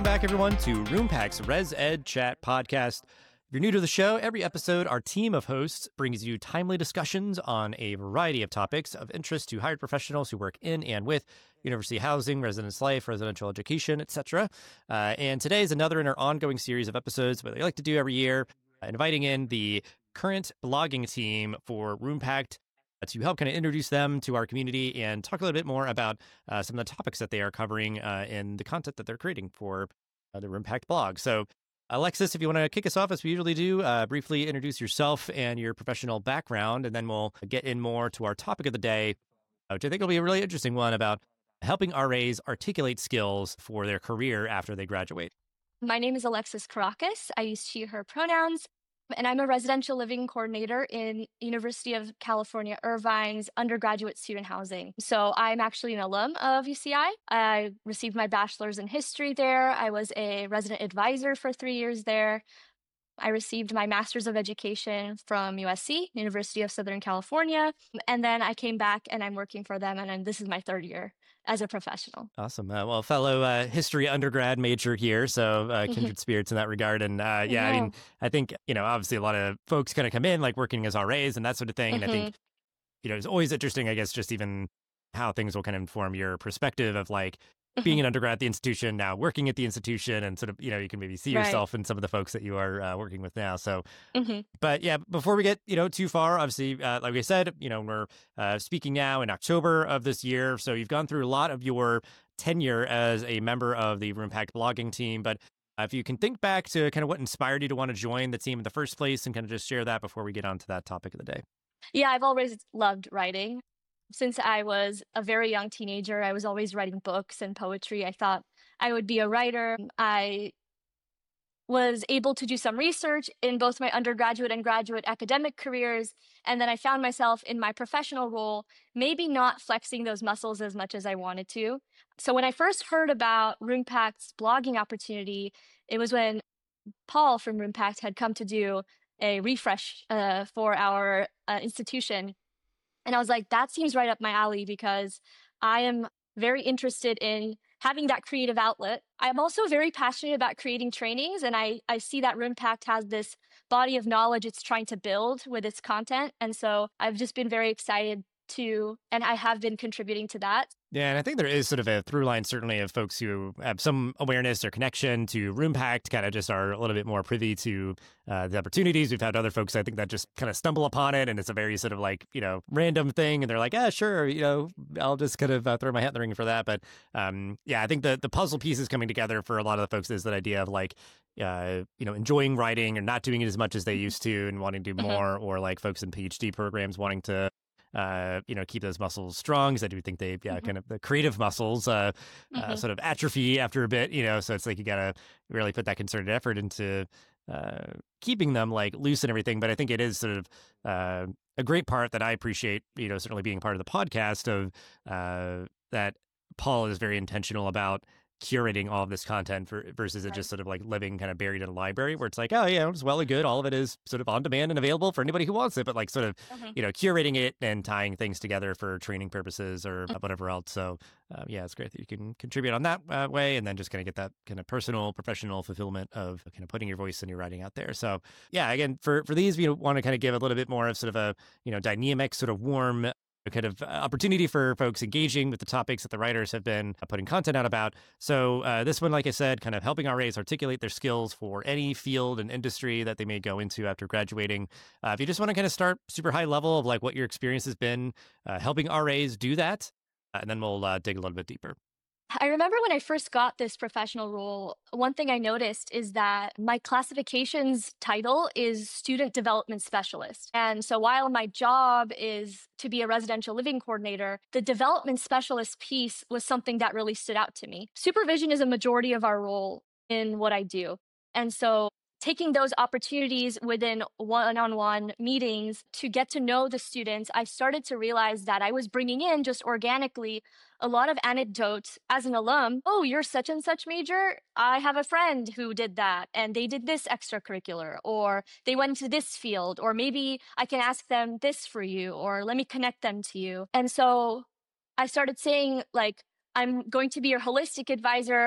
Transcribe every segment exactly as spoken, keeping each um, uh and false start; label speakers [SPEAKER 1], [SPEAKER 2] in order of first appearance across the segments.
[SPEAKER 1] Welcome back, everyone, to RoomPack's Res Ed Chat podcast. If you're new to the show, every episode, our team of hosts brings you timely discussions on a variety of topics of interest to hired professionals who work in and with university housing, residence life, residential education, et cetera. Uh, and today is another in our ongoing series of episodes, what I like to do every year, uh, inviting in the current blogging team for RoomPack to help kind of introduce them to our community and talk a little bit more about uh, some of the topics that they are covering uh, in the content that they're creating for uh, the RoomPack blog. So, Alexis, if you want to kick us off, as we usually do, uh, briefly introduce yourself and your professional background, and then we'll get in more to our topic of the day, which I think will be a really interesting one about helping R As articulate skills for their career after they graduate.
[SPEAKER 2] My name is Alexis Caracas. I use she, her pronouns. And I'm a residential living coordinator in University of California, Irvine's undergraduate student housing. So I'm actually an alum of U C I. I received my bachelor's in history there. I was a resident advisor for three years there. I received my master's of education from U S C, University of Southern California. And then I came back and I'm working for them. And then this is my third year as a professional.
[SPEAKER 1] Awesome. Uh, well, fellow uh, history undergrad major here, so uh, kindred spirits in that regard. And uh, yeah, I mean, I think, you know, obviously a lot of folks kind of come in like working as R As and that sort of thing. And mm-hmm. I think, you know, it's always interesting, I guess, just even how things will kind of inform your perspective of like, being an undergrad at the institution, now working at the institution, and sort of, you know, you can maybe see yourself right. in some of the folks that you are uh, working with now. So, mm-hmm. but yeah, before we get, you know, too far, obviously, uh, like we said, you know, we're uh, speaking now in October of this year. So you've gone through a lot of your tenure as a member of the RoomPack blogging team. But uh, if you can think back to kind of what inspired you to want to join the team in the first place and kind of just share that before we get on to that topic of the day.
[SPEAKER 2] Yeah, I've always loved writing. Since I was a very young teenager, I was always writing books and poetry. I thought I would be a writer. I was able to do some research in both my undergraduate and graduate academic careers. And then I found myself in my professional role, maybe not flexing those muscles as much as I wanted to. So when I first heard about RoomPack's blogging opportunity, it was when Paul from RoomPack had come to do a refresh uh, for our uh, institution. And I was like, that seems right up my alley because I am very interested in having that creative outlet. I'm also very passionate about creating trainings. And I, I see that RoomPack has this body of knowledge it's trying to build with its content. And so I've just been very excited to, and I have been contributing to that.
[SPEAKER 1] Yeah, and I think there is sort of a through line, certainly, of folks who have some awareness or connection to RoomPack, kind of just are a little bit more privy to uh, the opportunities. We've had other folks, I think, that just kind of stumble upon it, and it's a very sort of like, you know, random thing, and they're like, yeah, sure, you know, I'll just kind of uh, throw my hat in the ring for that. But um, yeah, I think the, the puzzle pieces coming together for a lot of the folks is that idea of like, uh, you know, enjoying writing or not doing it as much as they used to and wanting to do more, or like folks in PhD programs wanting to Uh, you know, keep those muscles strong, because I do think they, yeah, mm-hmm. kind of the creative muscles uh, mm-hmm. uh, sort of atrophy after a bit, you know, so it's like you got to really put that concerted effort into uh, keeping them like loose and everything. But I think it is sort of uh, a great part that I appreciate, you know, certainly being part of the podcast of uh, that Paul is very intentional about curating all of this content for, versus it right. just sort of like living kind of buried in a library where it's like, oh yeah, it's well and good. All of it is sort of on demand and available for anybody who wants it, but like sort of, mm-hmm. you know, curating it and tying things together for training purposes or mm-hmm. whatever else. So uh, yeah, it's great that you can contribute on that uh, way and then just kind of get that kind of personal, professional fulfillment of kind of putting your voice and your writing out there. So yeah, again, for, for these, we want to kind of give a little bit more of sort of a, you know, dynamic, sort of warm a kind of opportunity for folks engaging with the topics that the writers have been putting content out about. So uh, this one, like I said, kind of helping R As articulate their skills for any field and industry that they may go into after graduating. Uh, if you just want to kind of start super high level of like what your experience has been uh, helping R As do that, uh, and then we'll uh, dig a little bit deeper.
[SPEAKER 2] I remember when I first got this professional role, one thing I noticed is that my classifications title is Student Development Specialist. And so while my job is to be a residential living coordinator, the development specialist piece was something that really stood out to me. Supervision is a majority of our role in what I do. And so taking those opportunities within one-on-one meetings to get to know the students, I started to realize that I was bringing in just organically a lot of anecdotes as an alum. Oh, you're such and such major. I have a friend who did that and they did this extracurricular, or they went into this field, or maybe I can ask them this for you, or let me connect them to you. And so I started saying, like, I'm going to be your holistic advisor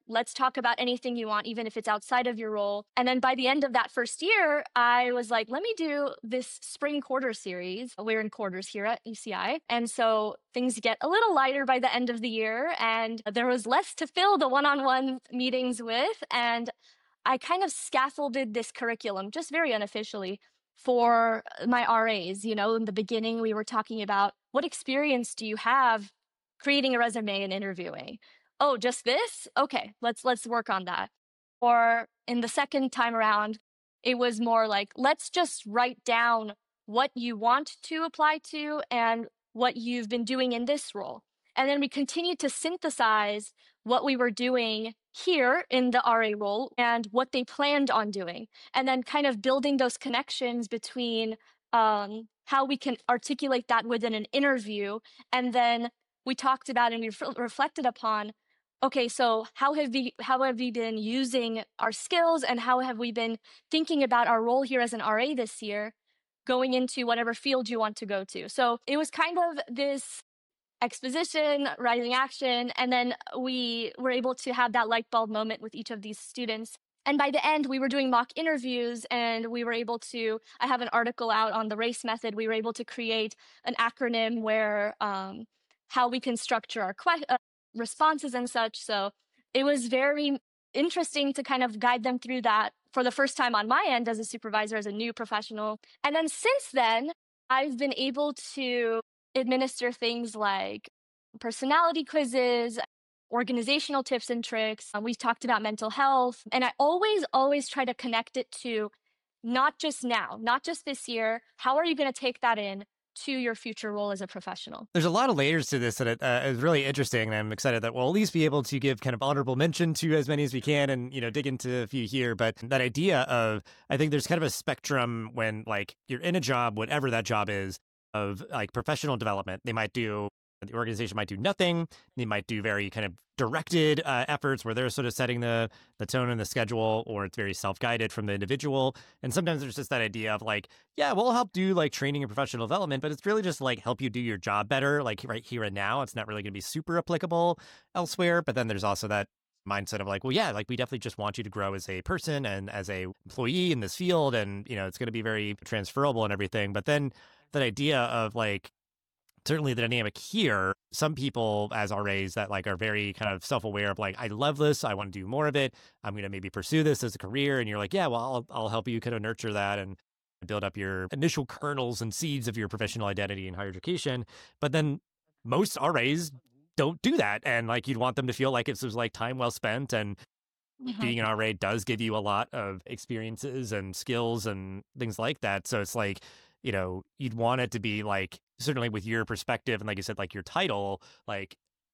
[SPEAKER 2] let's talk about anything you want, even if it's outside of your role. And then by the end of that first year, I was like, let me do this spring quarter series. We're in quarters here at U C I. And so things get a little lighter by the end of the year. And there was less to fill the one-on-one meetings with. And I kind of scaffolded this curriculum just very unofficially for my R As. You know, in the beginning, we were talking about what experience do you have creating a resume and interviewing? Oh, just this? Okay, let's let's work on that. Or in the second time around, it was more like, let's just write down what you want to apply to and what you've been doing in this role. And then we continued to synthesize what we were doing here in the R A role and what they planned on doing. And then kind of building those connections between um, how we can articulate that within an interview. And then we talked about and we re- reflected upon, okay, so how have we how have we been using our skills and how have we been thinking about our role here as an R A this year, going into whatever field you want to go to. So it was kind of this exposition, rising action, and then we were able to have that light bulb moment with each of these students. And by the end, we were doing mock interviews and we were able to, I have an article out on the RACE method. We were able to create an acronym where um, how we can structure our que- uh, responses and such. So it was very interesting to kind of guide them through that for the first time on my end as a supervisor, as a new professional. And then since then, I've been able to administer things like personality quizzes, organizational tips and tricks. Um, we've talked about mental health. And I always, always try to connect it to not just now, not just this year. How are you going to take that in to your future role as a professional?
[SPEAKER 1] There's a lot of layers to this that uh, is really interesting, and I'm excited that we'll at least be able to give kind of honorable mention to as many as we can, and you know, dig into a few here. But that idea of, I think there's kind of a spectrum when like you're in a job, whatever that job is, of like professional development. They might do The organization might do nothing. They might do very kind of directed uh, efforts where they're sort of setting the the tone and the schedule, or it's very self-guided from the individual. And sometimes there's just that idea of like, yeah, we'll help do like training and professional development, but it's really just like help you do your job better, like right here and now. It's not really going to be super applicable elsewhere. But then there's also that mindset of like, well, yeah, like we definitely just want you to grow as a person and as a employee in this field, and you know, it's going to be very transferable and everything. But then that idea of like, certainly the dynamic here, some people as R As that like are very kind of self-aware of like, I love this, I want to do more of it, I'm going to maybe pursue this as a career. And you're like, yeah, well, I'll, I'll help you kind of nurture that and build up your initial kernels and seeds of your professional identity in higher education. But then most R As don't do that. And like, you'd want them to feel like it was like time well spent. And mm-hmm. being an R A does give you a lot of experiences and skills and things like that. So it's like, you know, you'd want it to be like, certainly with your perspective and like you said, like your title, like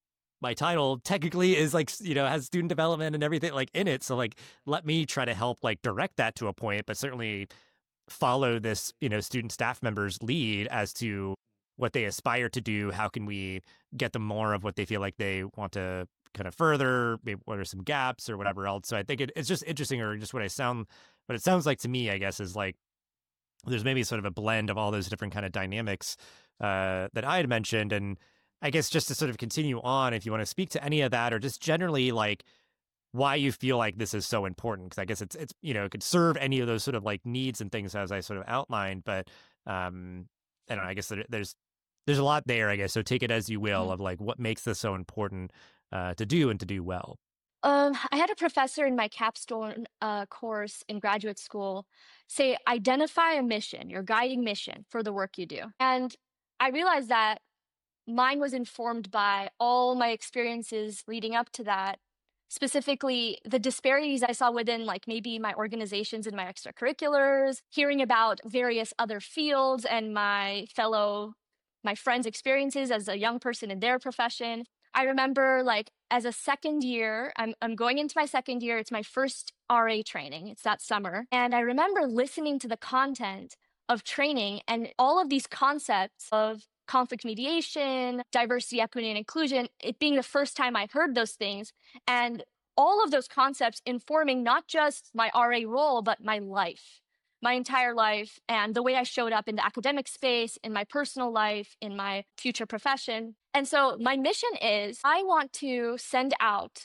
[SPEAKER 1] my title technically is like, you know, has student development and everything like in it. So like, let me try to help like direct that to a point, but certainly follow this, you know, student staff members lead as to what they aspire to do. How can we get them more of what they feel like they want to kind of further? Maybe what are some gaps or whatever else? So I think it, it's just interesting, or just what I sound, what it sounds like to me, I guess, is like, there's maybe sort of a blend of all those different kind of dynamics uh, that I had mentioned. And I guess just to sort of continue on, if you want to speak to any of that, or just generally like why you feel like this is so important, because I guess it's, it's, you know, it could serve any of those sort of like needs and things as I sort of outlined. But um, I don't know, I guess there, there's, there's a lot there, I guess. So take it as you will, of like what makes this so important uh, to do and to do well.
[SPEAKER 2] Um, I had a professor in my capstone uh, course in graduate school say, identify a mission, your guiding mission for the work you do. And I realized that mine was informed by all my experiences leading up to that, specifically the disparities I saw within like maybe my organizations and my extracurriculars, hearing about various other fields and my fellow, my friends' experiences as a young person in their profession. I remember like as a second year, I'm I'm going into my second year. It's my first R A training. It's that summer. And I remember listening to the content of training and all of these concepts of conflict mediation, diversity, equity, and inclusion, it being the first time I heard those things. And all of those concepts informing not just my R A role, but my life. My entire life, and the way I showed up in the academic space, in my personal life, in my future profession. And so my mission is I want to send out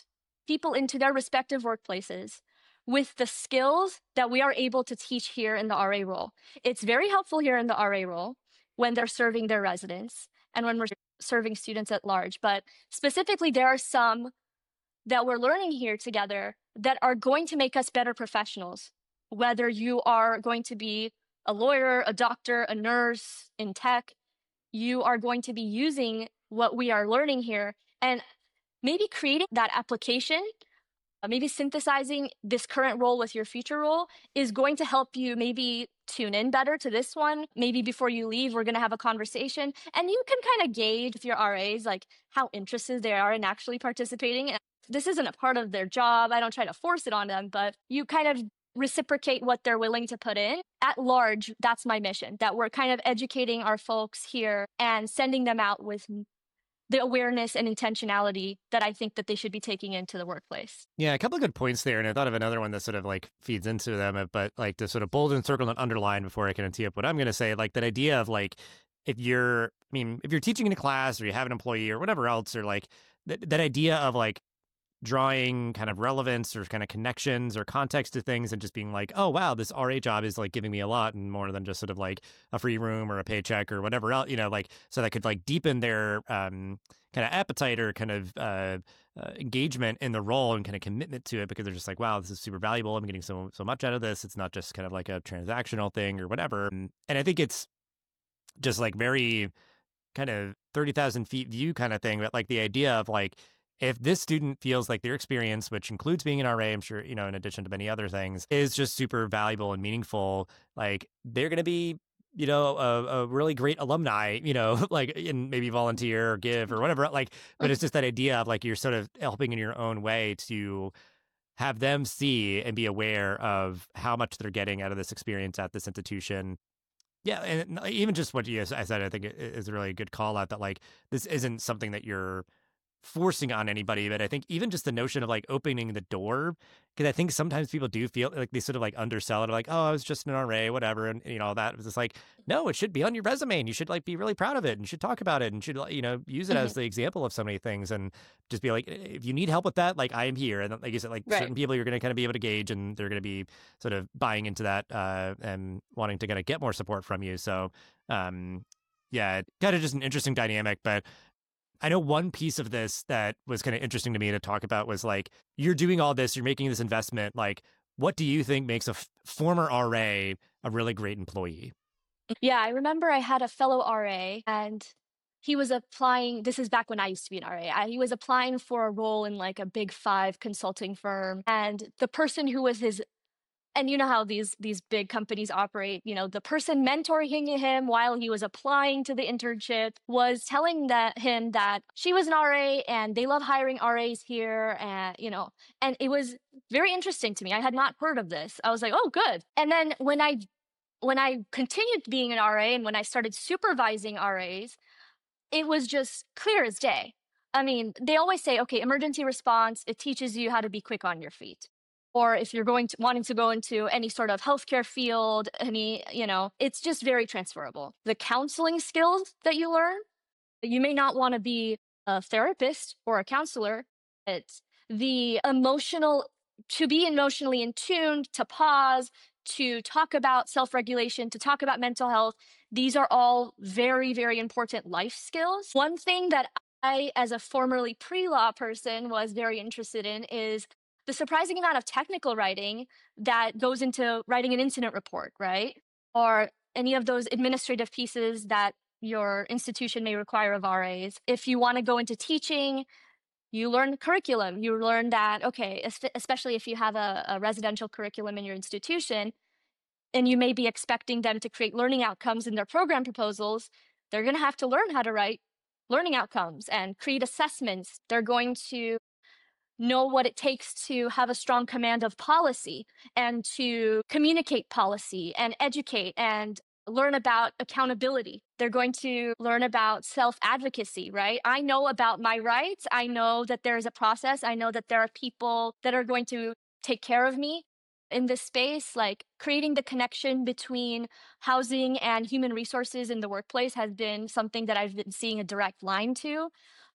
[SPEAKER 2] people into their respective workplaces with the skills that we are able to teach here in the R A role. It's very helpful here in the R A role when they're serving their residents and when we're serving students at large. But specifically, there are some that we're learning here together that are going to make us better professionals, whether you are going to be a lawyer, a doctor, a nurse in tech, you are going to be using what we are learning here and maybe creating that application, uh, maybe synthesizing this current role with your future role is going to help you maybe tune in better to this one. Maybe before you leave, we're going to have a conversation and you can kind of gauge with your R As, like how interested they are in actually participating. This isn't a part of their job. I don't try to force it on them, but you kind of reciprocate what they're willing to put in. At large, that's my mission, that we're kind of educating our folks here and sending them out with the awareness and intentionality that I think that they should be taking into the workplace.
[SPEAKER 1] Yeah, a couple of good points there. And I thought of another one that sort of like feeds into them, but like to sort of bold and circle and underline before I can tee up what I'm going to say, like that idea of like, if you're, I mean, if you're teaching in a class or you have an employee or whatever else, or like th- that idea of like drawing kind of relevance or kind of connections or context to things and just being like, oh, wow, this R A job is like giving me a lot and more than just sort of like a free room or a paycheck or whatever else, you know, like, so that could like deepen their um, kind of appetite or kind of uh, uh, engagement in the role and kind of commitment to it because they're just like, wow, this is super valuable. I'm getting so, so much out of this. It's not just kind of like a transactional thing or whatever. And, and I think it's just like very kind of thirty thousand feet view kind of thing, but like the idea of like, if this student feels like their experience, which includes being an R A, I'm sure, you know, in addition to many other things, is just super valuable and meaningful, like they're going to be, you know, a, a really great alumni, you know, like and maybe volunteer or give or whatever. Like, but it's just that idea of like you're sort of helping in your own way to have them see and be aware of how much they're getting out of this experience at this institution. Yeah, and even just what you I said, I think is a really good call out that like this isn't something that you're forcing on anybody, but I think even just the notion of like opening the door, because I think sometimes people do feel like they sort of like undersell it, like, oh, I was just an R A, whatever, and you know that was just like, no, it should be on your resume, and you should like be really proud of it, and you should talk about it, and should you know use it mm-hmm. as the example of so many things, and just be like, if you need help with that, like I am here, and like you said, like right. certain people you're going to kind of be able to gauge, and they're going to be sort of buying into that uh, and wanting to kind of get more support from you. So, um, yeah, kind of just an interesting dynamic, but. I know one piece of this that was kind of interesting to me to talk about was like, you're doing all this, you're making this investment. Like, what do you think makes a f- former R A a really great employee?
[SPEAKER 2] Yeah, I remember I had a fellow R A and he was applying. This is back when I used to be an R A. I, he was applying for a role in like a big five consulting firm. And the person who was his And you know how these these big companies operate, you know, the person mentoring him while he was applying to the internship was telling that him that she was an R A and they love hiring R As here. And, you know, and it was very interesting to me. I had not heard of this. I was like, oh, good. And then when I when I continued being an R A and when I started supervising R As, it was just clear as day. I mean, they always say, okay, emergency response, it teaches you how to be quick on your feet. Or if you're going to wanting to go into any sort of healthcare field, any, you know, it's just very transferable. The counseling skills that you learn, you may not want to be a therapist or a counselor. It's the emotional, to be emotionally in tune, to pause, to talk about self-regulation, to talk about mental health. These are all very, very important life skills. One thing that I, as a formerly pre-law person, was very interested in is the surprising amount of technical writing that goes into writing an incident report, right? Or any of those administrative pieces that your institution may require of R As. If you want to go into teaching, you learn curriculum. You learn that, okay, especially if you have a, a residential curriculum in your institution, and you may be expecting them to create learning outcomes in their program proposals, they're going to have to learn how to write learning outcomes and create assessments. They're going to know what it takes to have a strong command of policy and to communicate policy and educate and learn about accountability. They're going to learn about self-advocacy, right? I know about my rights. I know that there is a process. I know that there are people that are going to take care of me in this space. Like creating the connection between housing and human resources in the workplace has been something that I've been seeing a direct line to.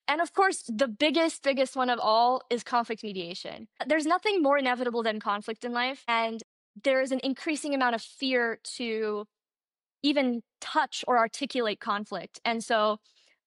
[SPEAKER 2] And of course, the biggest, biggest one of all is conflict mediation. There's nothing more inevitable than conflict in life. And there is an increasing amount of fear to even touch or articulate conflict. And so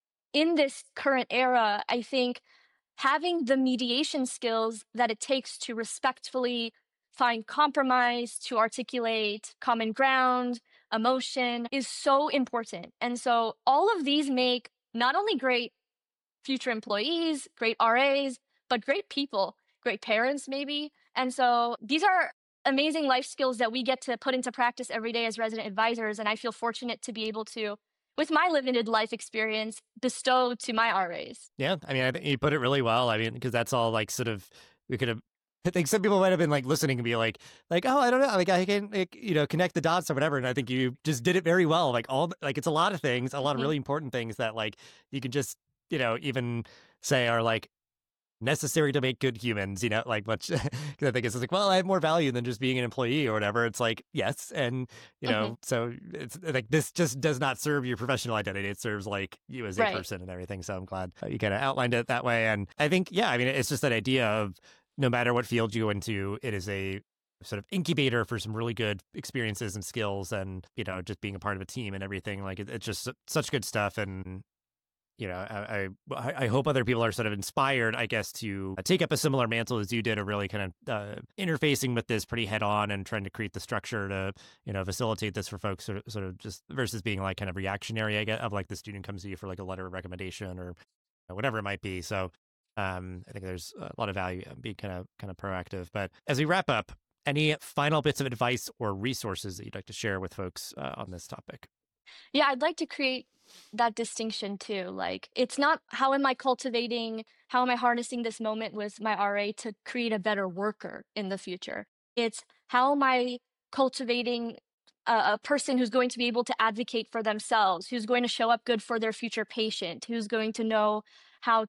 [SPEAKER 2] in this current era, I think having the mediation skills that it takes to respectfully find compromise, to articulate common ground, emotion is so important. And so all of these make not only great future employees, great R As, but great people, great parents, maybe. And so these are amazing life skills that we get to put into practice every day as resident advisors. And I feel fortunate to be able to, with my limited life experience, bestow to my R As.
[SPEAKER 1] Yeah. I mean, I think you put it really well. I mean, because that's all like sort of, we could have, I think some people might have been like listening and be like, like, oh, I don't know, like I can, like, you know, connect the dots or whatever. And I think you just did it very well. Like all, like it's a lot of things, a lot
[SPEAKER 2] Mm-hmm.
[SPEAKER 1] of really important things that like you can just, you know, even say are like necessary to make good humans, you know, like much, because I think it's just like, well, I have more value than just being an employee or whatever. It's like, yes. And, you know,
[SPEAKER 2] Mm-hmm.
[SPEAKER 1] so it's like, this just does not serve your professional identity. It serves like you as a
[SPEAKER 2] Right.
[SPEAKER 1] person and everything. So I'm glad you kind of outlined it that way. And I think, yeah, I mean, it's just that idea of no matter what field you go into, it is a sort of incubator for some really good experiences and skills and, you know, just being a part of a team and everything. Like it, it's just such good stuff. And, you know, I, I I hope other people are sort of inspired, I guess, to take up a similar mantle as you did, of really kind of uh, interfacing with this pretty head on and trying to create the structure to, you know, facilitate this for folks, sort of, sort of just versus being like kind of reactionary, I guess, of like the student comes to you for like a letter of recommendation or whatever it might be. So um, I think there's a lot of value in being kind of kind of proactive. But as we wrap up, any final bits of advice or resources that you'd like to share with folks uh, on this topic?
[SPEAKER 2] Yeah, I'd like to create that distinction too. Like, it's not how am I cultivating, how am I harnessing this moment with my R A to create a better worker in the future? It's how am I cultivating a, a person who's going to be able to advocate for themselves, who's going to show up good for their future patient, who's going to know how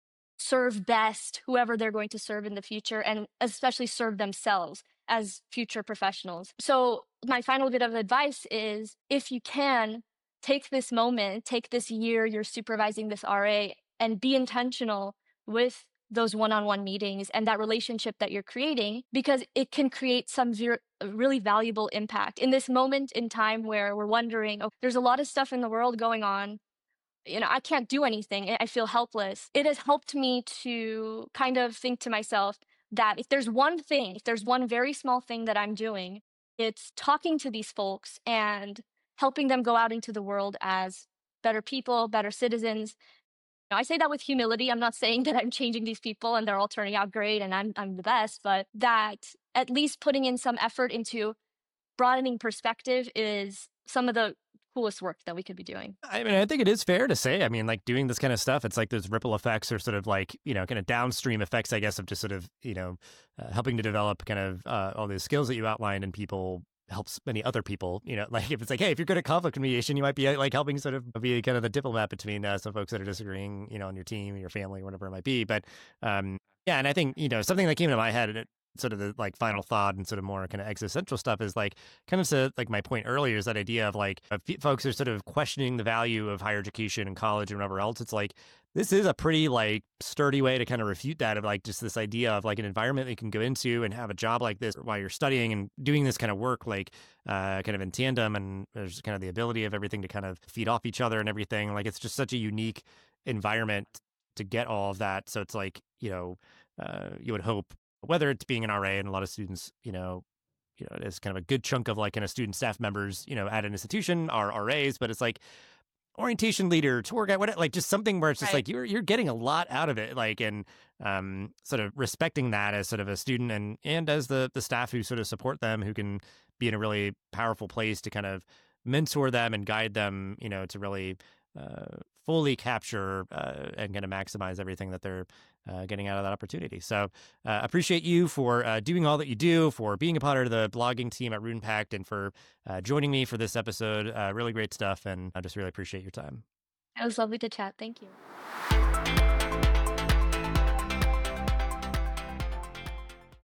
[SPEAKER 2] serve best whoever they're going to serve in the future, and especially serve themselves as future professionals. So my final bit of advice is, if you can, take this moment, take this year you're supervising this R A, and be intentional with those one-on-one meetings and that relationship that you're creating, because it can create some ver- really valuable impact in this moment in time where we're wondering, oh, there's a lot of stuff in the world going on, you know, I can't do anything. I feel helpless. It has helped me to kind of think to myself that if there's one thing, if there's one very small thing that I'm doing, it's talking to these folks and helping them go out into the world as better people, better citizens. You know, I say that with humility. I'm not saying that I'm changing these people and they're all turning out great and I'm I'm the best, but that at least putting in some effort into broadening perspective is some of the coolest work that we could be doing.
[SPEAKER 1] I mean, I think it is fair to say, I mean, like doing this kind of stuff, it's like those ripple effects or sort of like, you know, kind of downstream effects, I guess, of just sort of, you know, uh, helping to develop kind of uh, all those skills that you outlined in people helps many other people, you know, like if it's like, hey, if you're good at conflict mediation, you might be like helping sort of be kind of the diplomat between uh, some folks that are disagreeing, you know, on your team, your family, whatever it might be. But um, yeah, and I think, you know, something that came to my head, and it, sort of the like final thought and sort of more kind of existential stuff is like kind of to, like my point earlier is that idea of like if folks are sort of questioning the value of higher education and college and whatever else. It's like this is a pretty like sturdy way to kind of refute that, of like just this idea of like an environment that you can go into and have a job like this while you're studying and doing this kind of work, like uh, kind of in tandem, and there's kind of the ability of everything to kind of feed off each other and everything. Like it's just such a unique environment to get all of that. So it's like, you know, uh, you would hope, whether it's being an R A and a lot of students, you know, you know, it's kind of a good chunk of like kind of student staff members, you know, at an institution are R As, but it's like orientation leader, tour guide, what, like just something where it's just
[SPEAKER 2] Right.
[SPEAKER 1] like you're you're getting a lot out of it, like, and um, sort of respecting that as sort of a student and and as the the staff who sort of support them, who can be in a really powerful place to kind of mentor them and guide them, you know, to really uh, fully capture uh, and kind of maximize everything that they're uh, getting out of that opportunity. So uh, appreciate you for uh, doing all that you do, for being a part of the blogging team at RunePact, and for uh, joining me for this episode. Uh, really great stuff, and I just really appreciate your time.
[SPEAKER 2] It was lovely to chat. Thank you.